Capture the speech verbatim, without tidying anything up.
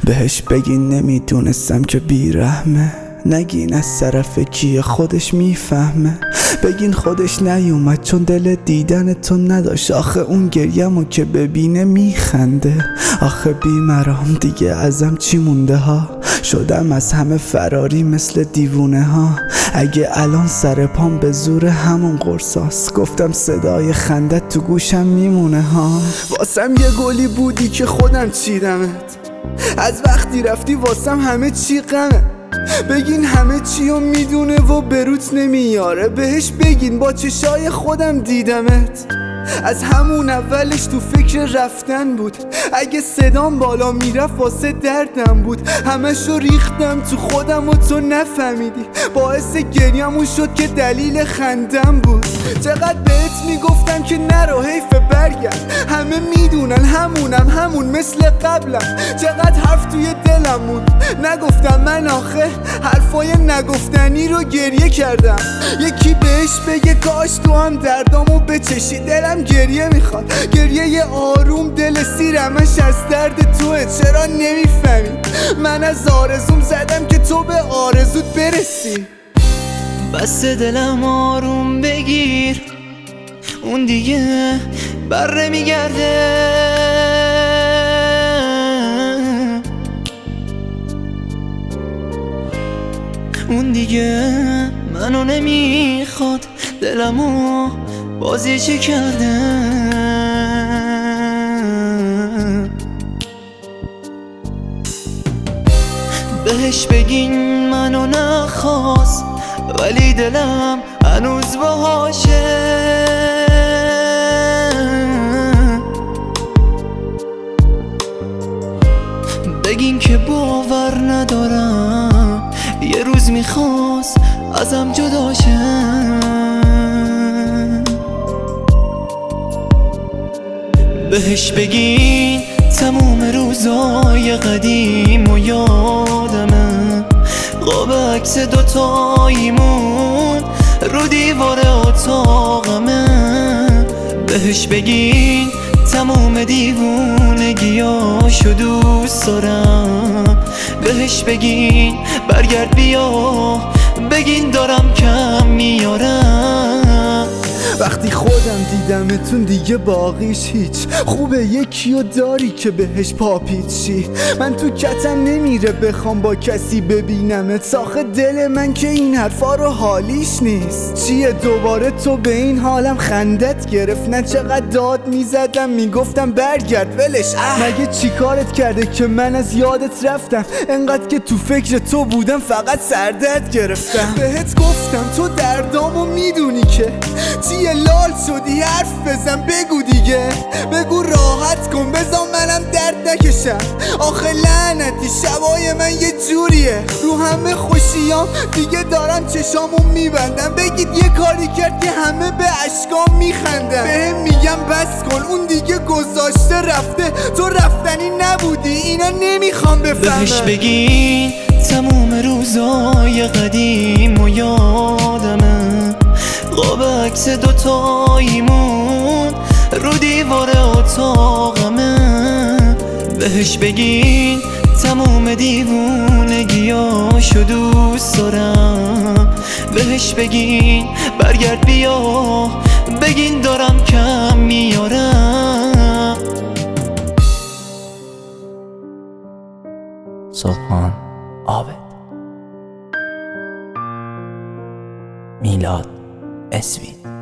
بهش بگین نمیدونستم که بیرحمه، نگین از طرف کیه خودش میفهمه. بگین خودش نیومد چون دل دیدن تو نداشت. آخه اون گریمو که ببینه میخنده. آخه بیمرام دیگه ازم چی مونده ها، شدم از همه فراری مثل دیوونه ها. اگه الان سر پام به زور همون قرصاست، گفتم صدای خندت تو گوشم میمونه ها. واسم یه گلی بودی که خودم چیدمت، از وقتی رفتی واسم همه چی غمه. بگین همه چی رو میدونه و بروت نمیاره. بهش بگین با چشای خودم دیدمت، از همون اولش تو فکر رفتن بود. اگه صدام بالا میرفت واسه دردم بود. همشو ریختم تو خودم و تو نفهمیدی. باعث گریمون شد که دلیل خندم بود. چقدر بهت میگفتم که نرو حیف برگرد. همه میدونن همونم همون مثل قبلم. چقدر حرف توی دلم موند نگفتم من. آخه حرفای نگفتنی رو گریه کردم. یکی بهش بگه کاش تو هم دردامو بچشی. دلم گریه میخواد، گریه یه آروم. دل سیرمش از درد توه. چرا نمیفهمی من از آرزوم زدم که تو به آرزوت برسی. بس دلم آروم بگیر، اون دیگه بر نمیگرده. اون دیگه منو نمیخواد، دلمو بازی چی کرده. بهش بگین منو نخواست، ولی دلم هنوز باهاشه. بگین که باور ندارم یه روز میخواست ازم جدا شه. بهش بگین تموم روزای قدیم و یادمه. قاب عکس دوتاییمون رو دیوار اتاقمه. بهش بگین تموم دیوونگیاشو دوست دارم. بهش بگین برگرد بیا، بگین دارم کم میارم. وقتی خودم دیدمتون دیگه باقیش هیچ. خوبه یکی رو داری که بهش پاپیچی. من تو کتم نمیره بخوام با کسی ببینمت. آخه دل من که این حرفا رو حالیش نیست. چیه دوباره تو به این حالم خندت گرفت؟ نه چقدر داد میزدم میگفتم برگرد ولش. مگه چی کارت کرده که من از یادت رفتم؟ انقدر که تو فکر تو بودم فقط سردت گرفتم. بهت گفتم تو دردامو میدونی که چیه لال شدی. حرف بزن بگو دیگه، بگو راحت کن بزن منم درد نکشم. آخه لعنتی شبای من یه جوریه، رو همه خوشیام دیگه دارم چشامو میبندم. بگید یه کاری کرد که همه به اشکام میخندن. بهم میگم بس کن اون دیگه گذاشته رفته. تو رفتنی نبودی اینا نمیخوام بفهمن. بهش بگین تموم روزای قدیم و یادمه. قاب عکس دوتاییمون رو دیوار اتاقمه. بهش بگین تموم دیوونگیاشو دوست دارم. بهش بگین برگرد بیا، بگین دارم کم میارم. سلطان عابد، میلاد اسوید.